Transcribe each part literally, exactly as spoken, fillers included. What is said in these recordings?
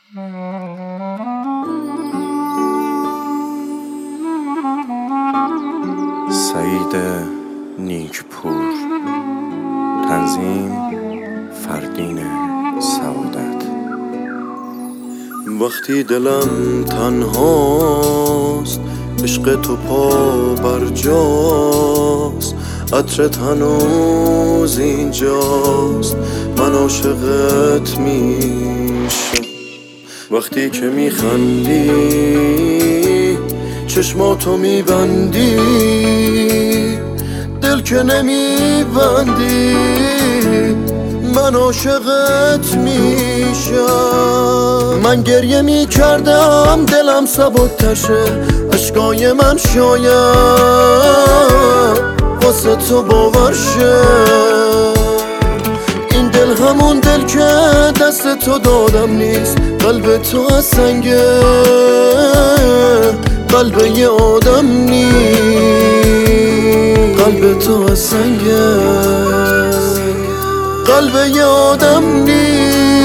سعید نیکپور، تنظیم فردین سعادت. وقتی دلم تنهاست، عشق تو پا بر جاست، عطرت هنوز اینجاست، من عاشقت میشم. وقتی که میخندی چشماتو میبندی، دل که نمیبندی، من عاشقت میشم. من گریه میکردم دلم سبک‌تشه، اشکای من شاید واسه تو باور شه. این دل همون دل که دست تو دادم نیست، قلب تو از سنگه، قلب یه آدم نیست. قلب تو از سنگه، قلب یه آدم نیست.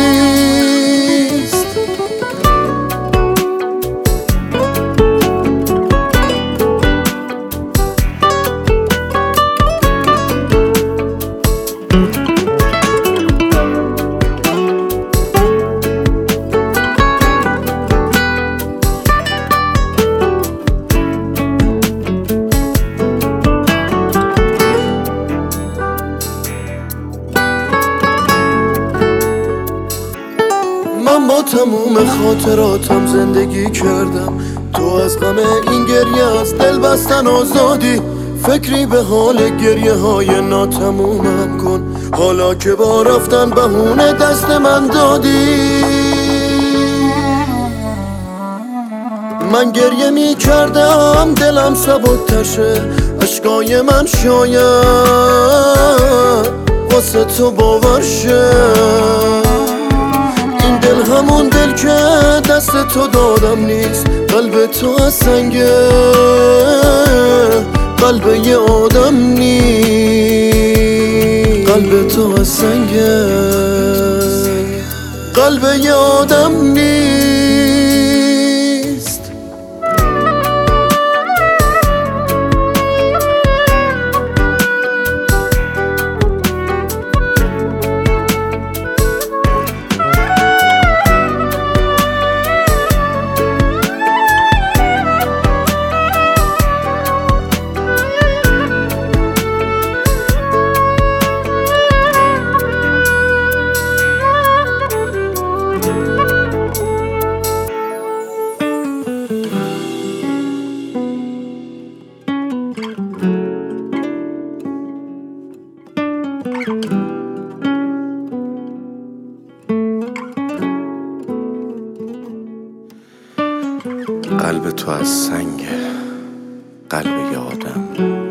من با تموم خاطراتم زندگی کردم، تو از غم این گریه از دل بستن آزادی. فکری به حال گریه های ناتمومم کن، حالا که با رفتن بهونه دست من دادی. من گریه می کردم دلم سبک‌تشه، اشکای من شاید واسه تو باور شه. این دل همون دل که دست تو دادم نیست، قلب تو از سنگه، قلب یه آدم نیست. قلب تو از سنگه، قلب یه آدم نیست. قلب تو از سنگ، قلب یه آدم.